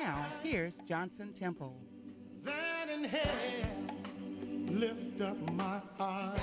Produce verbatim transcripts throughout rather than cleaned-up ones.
Now, here's Johnson Temple. That in hell, lift up my eyes.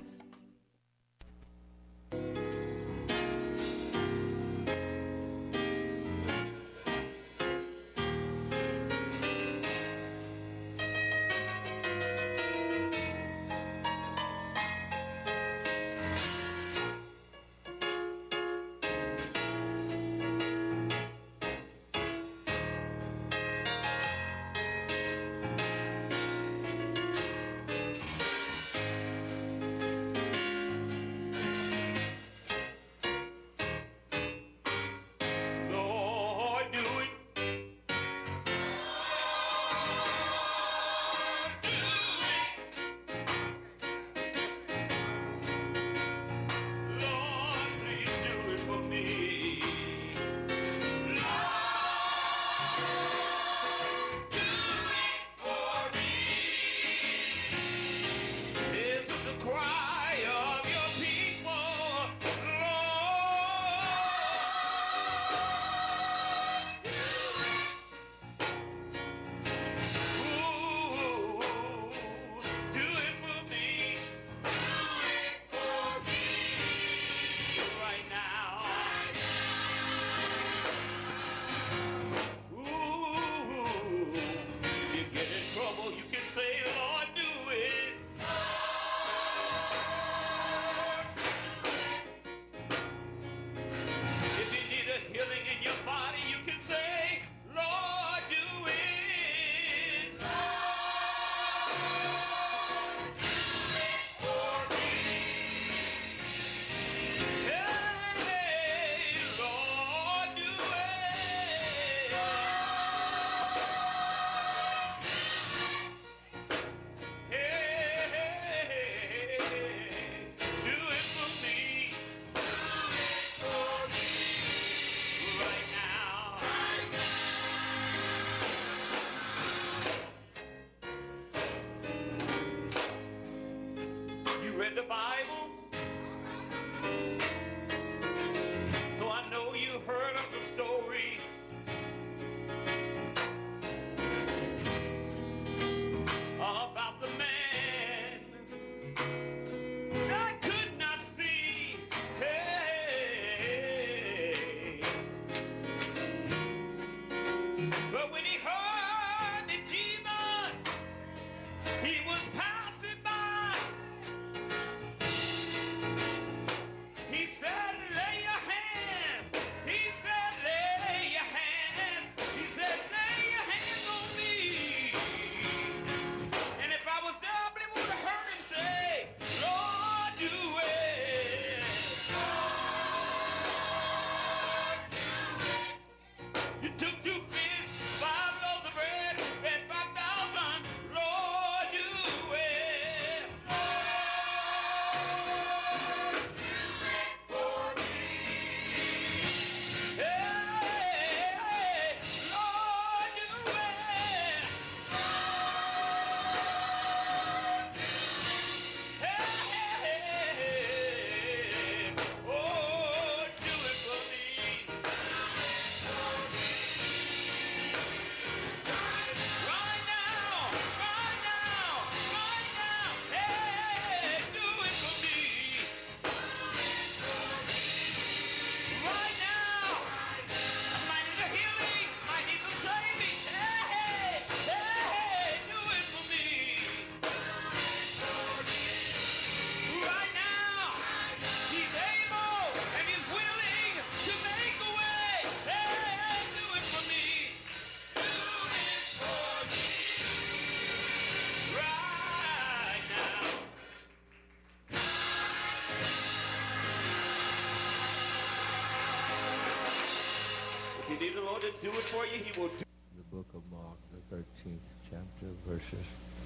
Do it for you, he will do. The book of Mark, the thirteenth chapter, verses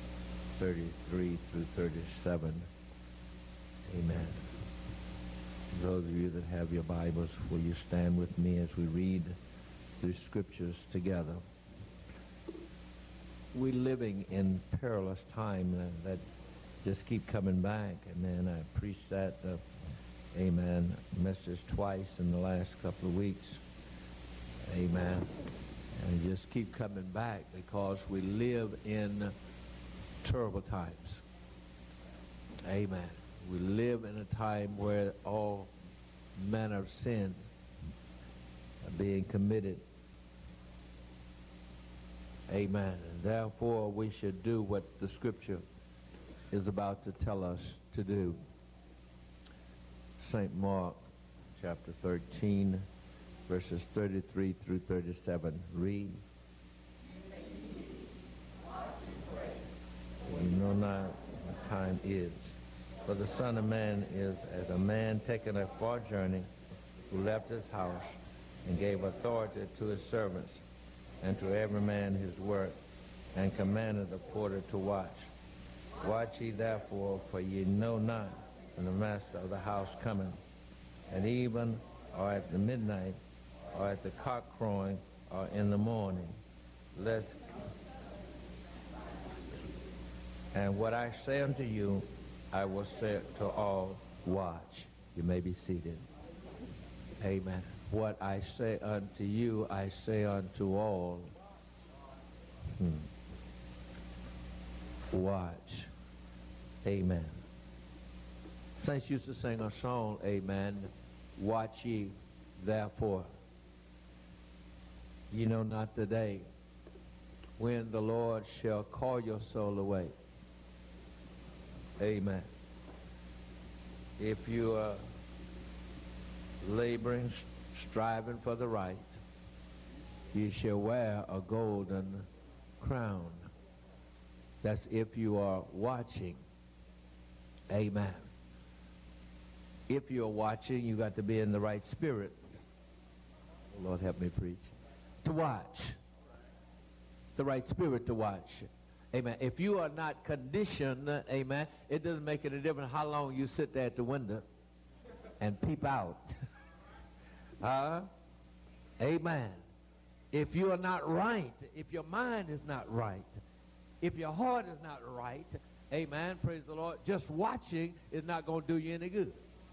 thirty-three through thirty-seven. Amen. Those of you that have your Bibles, will you stand with me as we read the scriptures together? We're living in perilous time uh, that just keep coming back. Amen. I preached that, uh, amen, message twice in the last couple of weeks. Amen. And just keep coming back because we live in terrible times. Amen. We live in a time where all manner of sin are being committed. Amen. And therefore we should do what the scripture is about to tell us to do. Saint Mark chapter thirteen, verses thirty-three through thirty-seven. Read. You know not what time is. For the Son of Man is as a man taking a far journey, who left his house and gave authority to his servants and to every man his work, and commanded the porter to watch. Watch ye therefore, for ye know not when the master of the house cometh, and even or at the midnight, or at the cock crowing, or in the morning. Lest, and what I say unto you, I will say to all, watch. You may be seated. Amen. What I say unto you, I say unto all. Hmm. Watch. Amen. Saints used to sing a song, amen, watch ye therefore. You know not the day when the Lord shall call your soul away. Amen. If you are laboring, striving for the right, you shall wear a golden crown. That's if you are watching. Amen. If you're watching, you got to be in the right spirit. Oh, Lord, help me preach. To watch. The right spirit to watch. Amen. If you are not conditioned, amen, it doesn't make any difference how long you sit there at the window and peep out. uh, amen. If you are not right, if your mind is not right, if your heart is not right, amen, praise the Lord, just watching is not going to do you any good.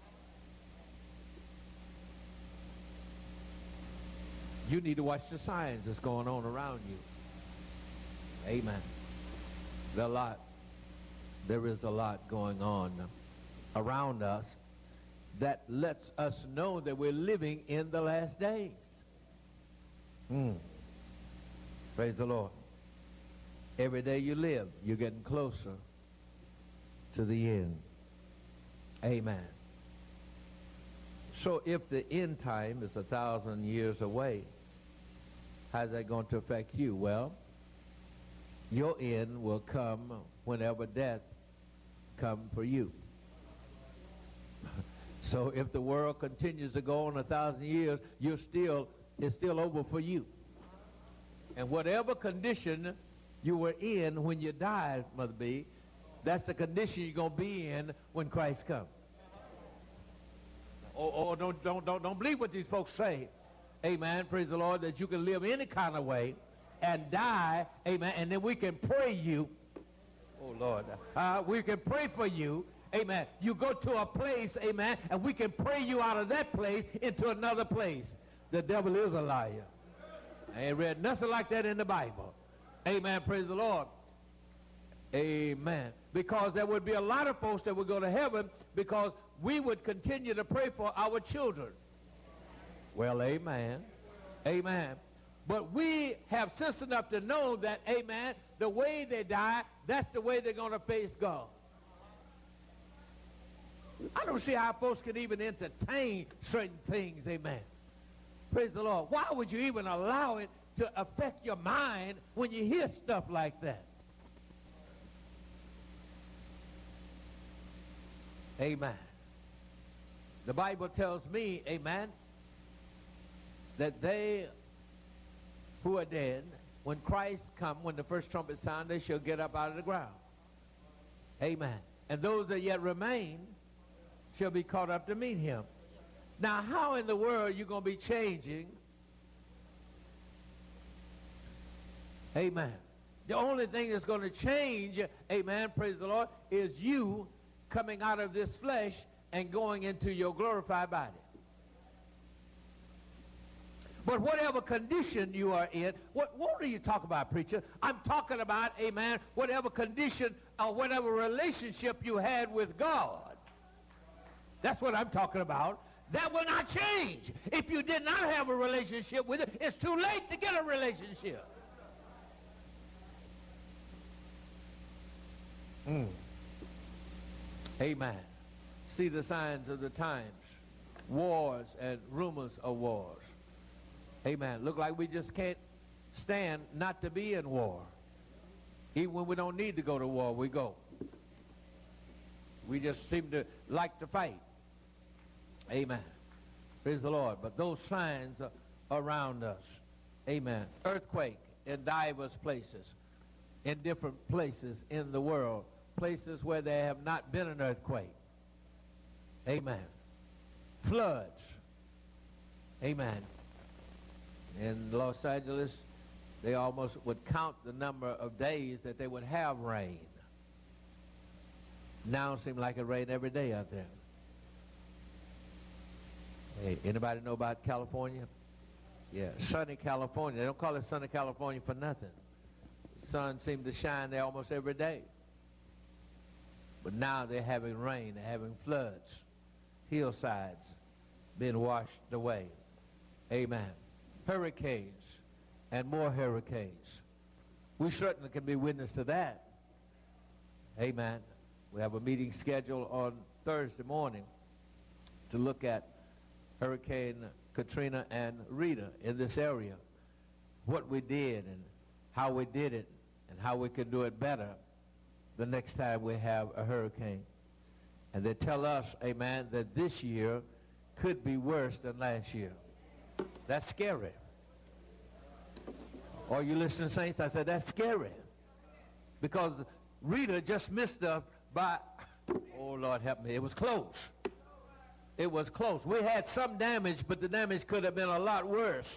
You need to watch the signs that's going on around you. Amen. There, a lot, there is a lot going on around us that lets us know that we're living in the last days. Mm. Praise the Lord. Every day you live, you're getting closer to the end. Amen. So if the end time is a thousand years away, how's that going to affect you? Well, your end will come whenever death comes for you. So if the world continues to go on a thousand years, you're still, it's still over for you. And whatever condition you were in when you died, Mother B, that's the condition you're going to be in when Christ comes. Or, or don't, don't, don't, don't believe what these folks say. Amen. Praise the Lord, that you can live any kind of way and die, amen, and then we can pray you. Oh, Lord. Uh, we can pray for you, amen. You go to a place, amen, and we can pray you out of that place into another place. The devil is a liar. I ain't read nothing like that in the Bible. Amen. Praise the Lord. Amen. Because there would be a lot of folks that would go to heaven because we would continue to pray for our children. Well, amen. Amen. But we have sense enough to know that, amen, the way they die, that's the way they're going to face God. I don't see how folks can even entertain certain things, amen. Praise the Lord. Why would you even allow it to affect your mind when you hear stuff like that? Amen. The Bible tells me, amen, that they who are dead, when Christ come, when the first trumpet sound, they shall get up out of the ground. Amen. And those that yet remain shall be caught up to meet him. Now, how in the world are you going to be changing? Amen. The only thing that's going to change, amen, praise the Lord, is you coming out of this flesh and going into your glorified body. But whatever condition you are in, what, what are you talking about, preacher? I'm talking about, amen, whatever condition or whatever relationship you had with God. That's what I'm talking about. That will not change. If you did not have a relationship with it, it's too late to get a relationship. Mm. Amen. See the signs of the times. Wars and rumors of wars. Amen. Look like we just can't stand not to be in war. Even when we don't need to go to war, we go. We just seem to like to fight. Amen. Praise the Lord. But those signs are around us. Amen. Earthquake in diverse places, in different places in the world, places where there have not been an earthquake. Amen. Floods. Amen. In Los Angeles, they almost would count the number of days that they would have rain. Now it seems like it rains every day out there. Hey, anybody know about California? Yeah, sunny California. They don't call it sunny California for nothing. The sun seems to shine there almost every day. But now they're having rain, they're having floods, hillsides being washed away. Amen. Hurricanes and more hurricanes. We certainly can be witness to that. Amen. We have a meeting scheduled on Thursday morning to look at Hurricane Katrina and Rita in this area. What we did and how we did it and how we can do it better the next time we have a hurricane. And they tell us, amen, that this year could be worse than last year. That's scary. Are you listening, saints? I said, that's scary. Because Rita just missed us by, oh, Lord help me, it was close. It was close. We had some damage, but the damage could have been a lot worse.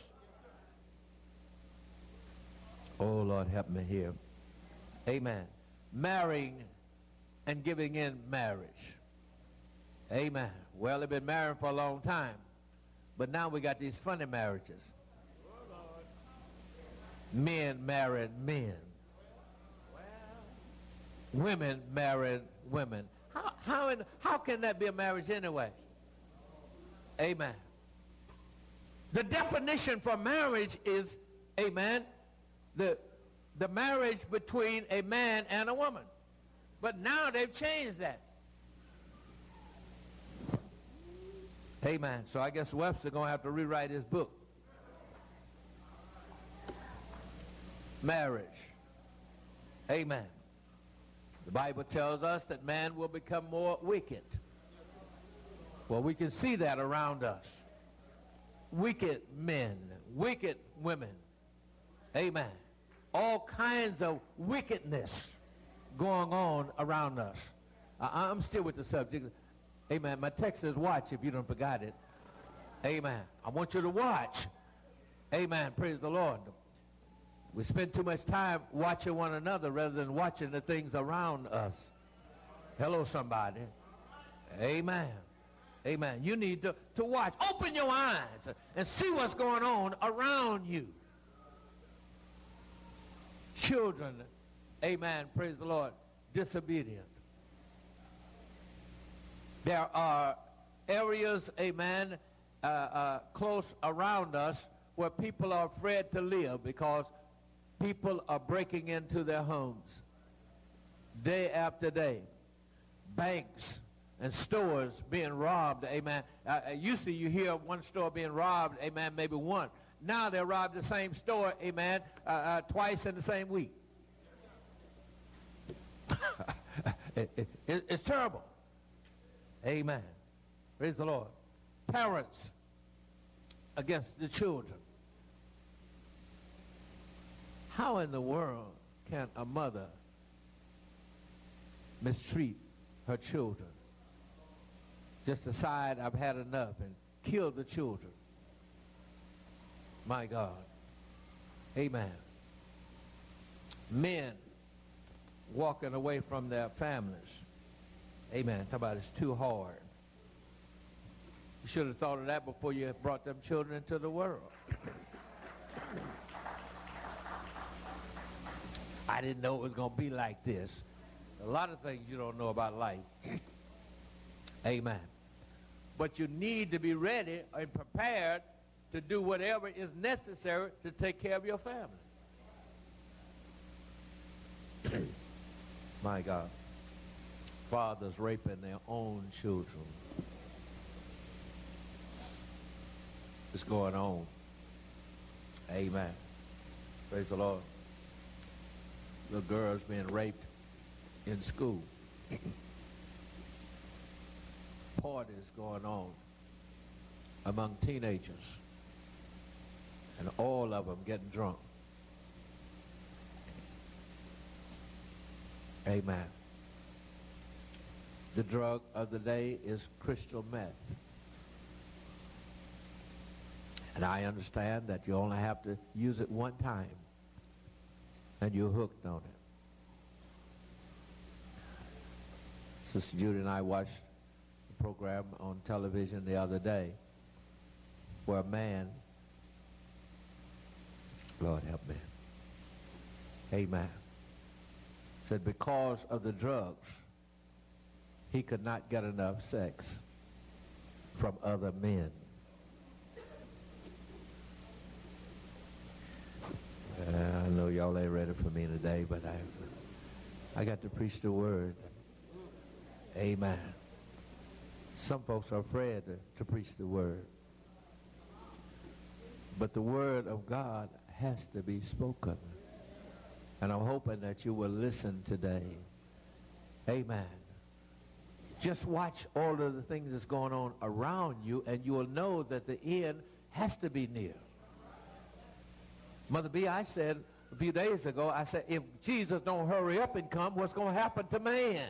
Oh, Lord help me here. Amen. Marrying and giving in marriage. Amen. Well, they've been married for a long time. But now we got these funny marriages. Men marrying men. Women marrying women. How, how, in, how can that be a marriage anyway? Amen. The definition for marriage is, amen, the, the marriage between a man and a woman. But now they've changed that. Amen. So I guess Webster's going to have to rewrite his book. Marriage. Amen. The Bible tells us that man will become more wicked. Well, we can see that around us. Wicked men, wicked women. Amen. All kinds of wickedness going on around us. I I'm still with the subject. Amen. My text says watch if you don't forgot it. Amen. I want you to watch. Amen. Praise the Lord. We spend too much time watching one another rather than watching the things around us. Hello, somebody. Amen. Amen. You need to, to watch. Open your eyes and see what's going on around you. Children, amen, praise the Lord, disobedient. There are areas, amen, uh, uh, close around us where people are afraid to live because people are breaking into their homes day after day. Banks and stores being robbed, amen. Uh, usually you hear one store being robbed, amen, maybe one. Now they rob the same store, amen, uh, uh, twice in the same week. it, it, it, it's terrible. Amen. Praise the Lord. Parents against the children. How in the world can a mother mistreat her children? Just decide I've had enough and kill the children. My God. Amen. Men walking away from their families. Amen. Talk about it's too hard. You should have thought of that before you brought them children into the world. I didn't know it was going to be like this. A lot of things you don't know about life. Amen. But you need to be ready and prepared to do whatever is necessary to take care of your family. My God. Fathers raping their own children. It's going on. Amen. Praise the Lord. Little girls being raped in school. Parties going on among teenagers. And all of them getting drunk. Amen. The drug of the day is crystal meth. And I understand that you only have to use it one time and you're hooked on it. Sister Judy and I watched a program on television the other day where a man, Lord help me, amen, said because of the drugs, he could not get enough sex from other men. Uh, I know y'all ain't ready for me today, but I, I got to preach the word. Amen. Some folks are afraid to, to preach the word. But the word of God has to be spoken. And I'm hoping that you will listen today. Amen. Just watch all of the things that's going on around you, and you will know that the end has to be near. Mother B, I said a few days ago, I said, if Jesus don't hurry up and come, what's going to happen to man?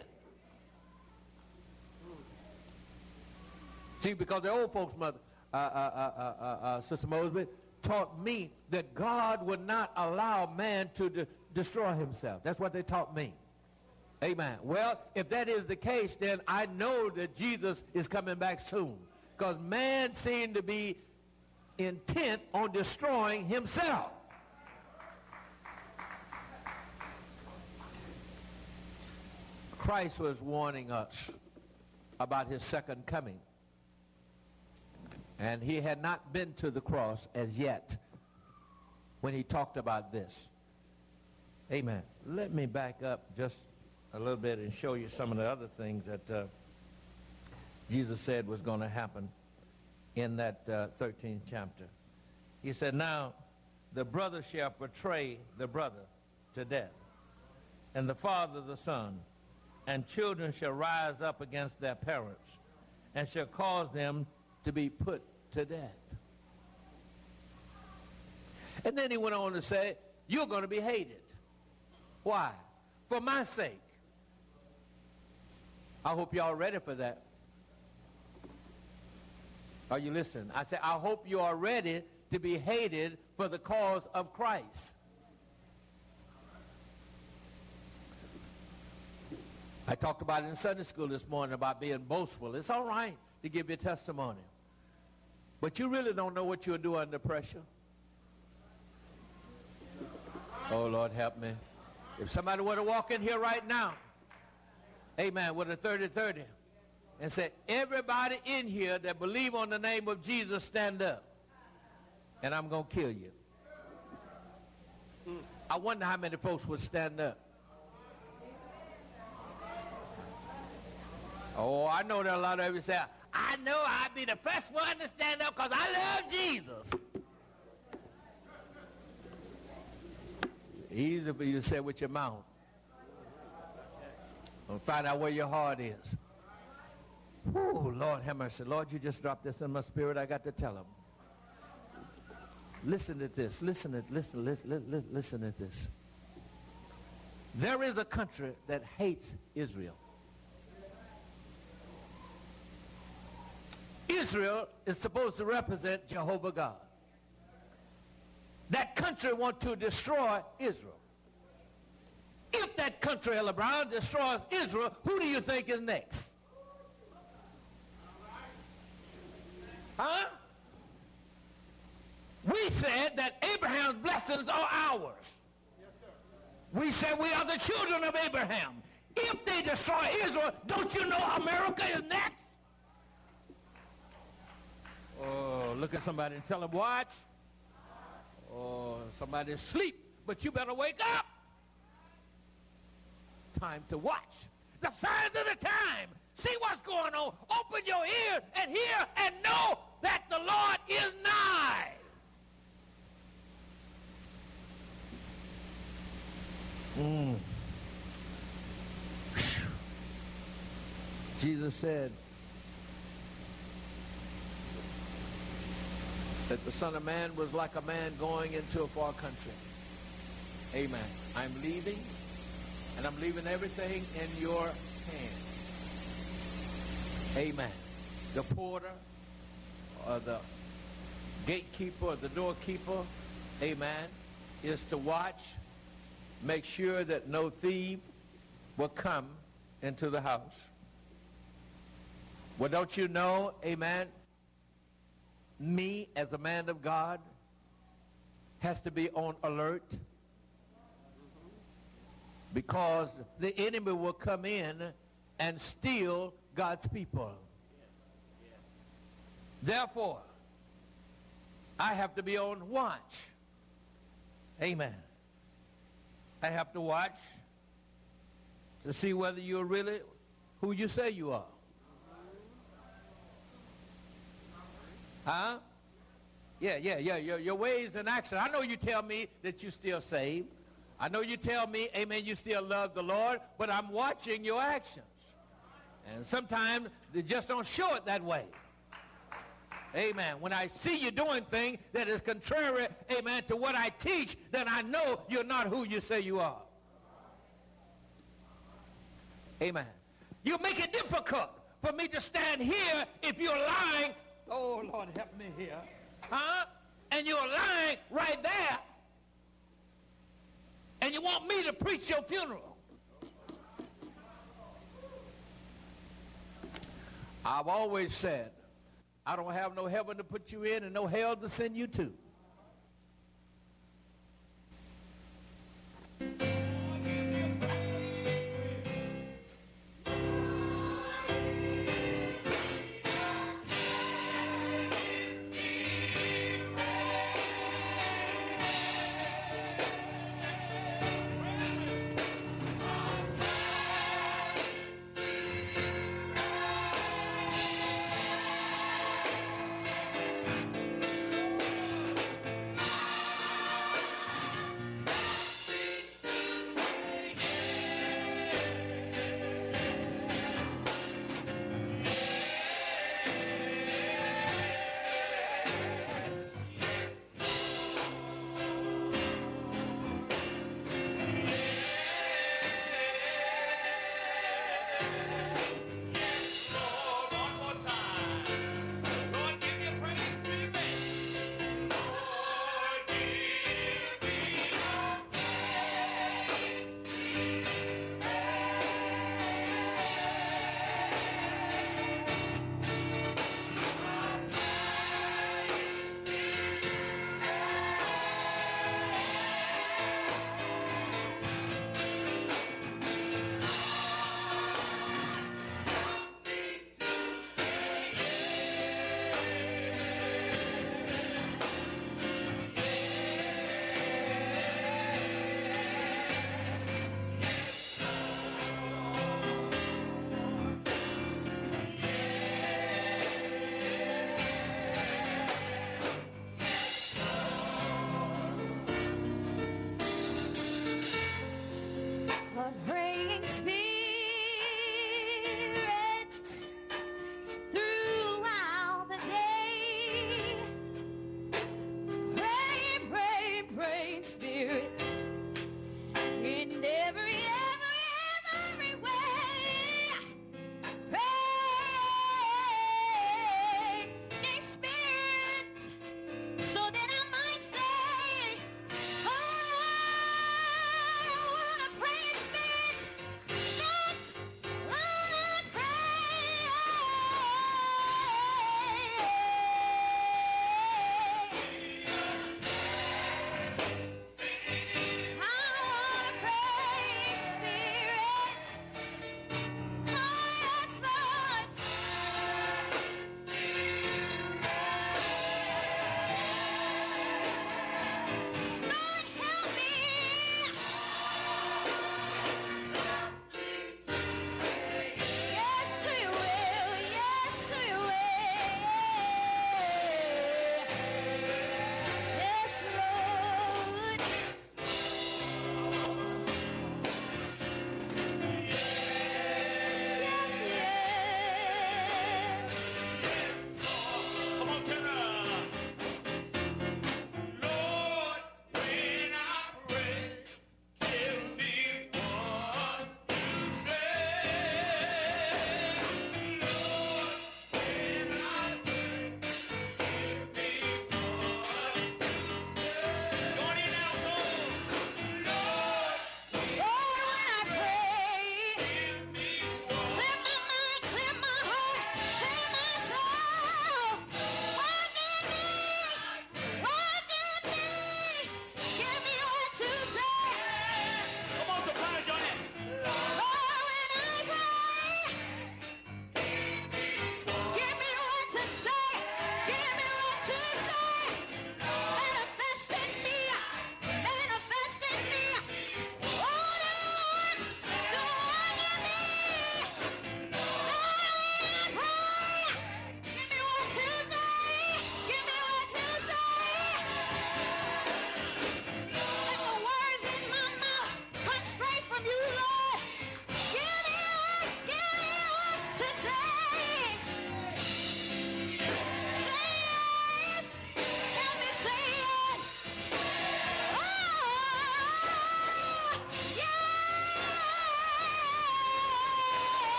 See, because the old folks, Mother, uh, uh, uh, uh, uh, Sister Mosby, taught me that God would not allow man to de destroy himself. That's what they taught me. Amen. Well, if that is the case, then I know that Jesus is coming back soon. Because man seemed to be intent on destroying himself. Christ was warning us about his second coming. And he had not been to the cross as yet when he talked about this. Amen. Let me back up just a little bit and show you some of the other things that uh, Jesus said was going to happen in that uh, thirteenth chapter. He said, now the brother shall betray the brother to death, and the father the son, and children shall rise up against their parents, and shall cause them to be put to death. And then he went on to say, you're going to be hated. Why? For my sake. I hope y'all ready for that. Are you listening? I said, I hope you are ready to be hated for the cause of Christ. I talked about it in Sunday school this morning about being boastful. It's all right to give your testimony. But you really don't know what you'll do under pressure. Oh, Lord, help me. If somebody were to walk in here right now, amen, with a thirty thirty, and say, everybody in here that believe on the name of Jesus, stand up, and I'm going to kill you. I wonder how many folks would stand up. Oh, I know that a lot of you say, I know I'd be the first one to stand up because I love Jesus. Easy for you to say with your mouth. And find out where your heart is. Oh, Lord have mercy. Lord, you just dropped this in my spirit. I got to tell them. Listen to this. Listen to listen, listen, listen, listen to this. There is a country that hates Israel. Israel is supposed to represent Jehovah God. That country wants to destroy Israel. If that country, Ella Brown, destroys Israel, who do you think is next? Huh? We said that Abraham's blessings are ours. Yes, sir. We said we are the children of Abraham. If they destroy Israel, don't you know America is next? Oh, look at somebody and tell them, watch. Oh, somebody's asleep, but you better wake up. Time to watch. The signs of the time. See what's going on. Open your ears and hear and know that the Lord is nigh. Mm. Jesus said that the Son of Man was like a man going into a far country. Amen. I'm leaving, and I'm leaving everything in your hands. Amen. The porter, or the gatekeeper, or the doorkeeper, amen, is to watch, make sure that no thief will come into the house. Well, don't you know, amen, me as a man of God has to be on alert, because the enemy will come in and steal God's people. Therefore, I have to be on watch. Amen. I have to watch to see whether you're really who you say you are. Huh? Yeah, yeah, yeah. Your, your ways and actions. I know you tell me that you still saved. I know you tell me, amen, you still love the Lord, but I'm watching your actions. And sometimes they just don't show it that way. Amen. When I see you doing things that is contrary, amen, to what I teach, then I know you're not who you say you are. Amen. You make it difficult for me to stand here if you're lying. Oh, Lord, help me here. Huh? And you're lying right there. And you want me to preach your funeral. I've always said, I don't have no heaven to put you in and no hell to send you to.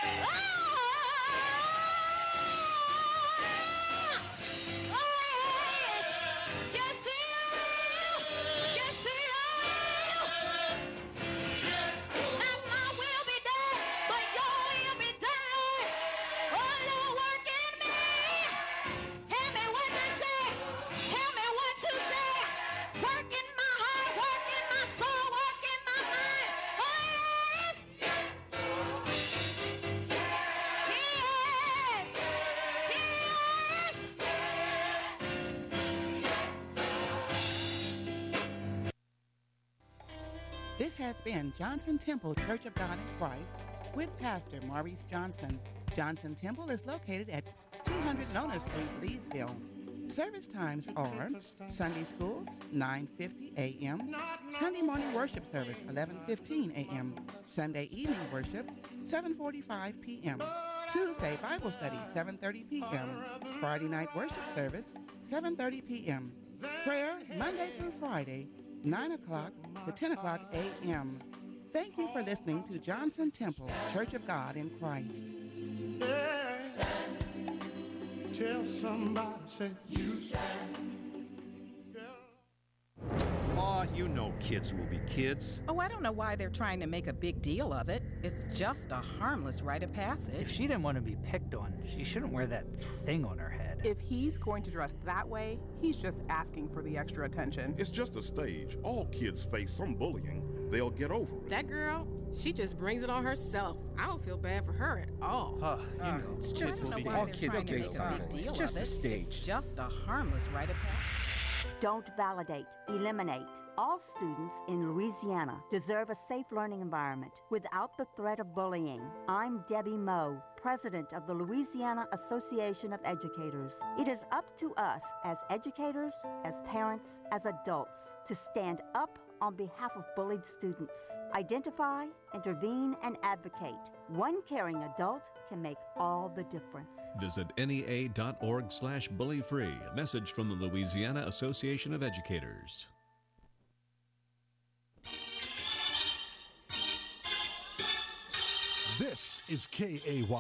This has been Johnson Temple Church of God in Christ with Pastor Maurice Johnson. Johnson Temple is located at two hundred Nona Street, Leesville. Service times are Sunday schools, nine fifty a m Sunday morning worship service, eleven fifteen a m Sunday evening worship, seven forty-five p m Tuesday Bible study, seven thirty p m Friday night worship service, seven thirty p m Prayer, Monday through Friday, nine o'clock to ten o'clock a m Thank you for listening to Johnson Temple Church of God in Christ. Yeah. Tell somebody, say, you stand. Aw, you know kids will be kids. Oh, I don't know why they're trying to make a big deal of it. It's just a harmless rite of passage. If she didn't want to be picked on, she shouldn't wear that thing on her head. If he's going to dress that way, he's just asking for the extra attention. It's just a stage. All kids face some bullying. They'll get over it. That girl, she just brings it on herself. I don't feel bad for her at all. Huh, you know, it's just a stage. All kids face something. It's just a stage. It's just a harmless rite of passage. Don't validate, eliminate. All students in Louisiana deserve a safe learning environment without the threat of bullying. I'm Debbie Moe, president of the Louisiana Association of Educators. It is up to us as educators, as parents, as adults to stand up on behalf of bullied students. Identify, intervene, and advocate. One caring adult can make all the difference. Visit N E A dot org slash bully free. A message from the Louisiana Association of Educators. This is K A Y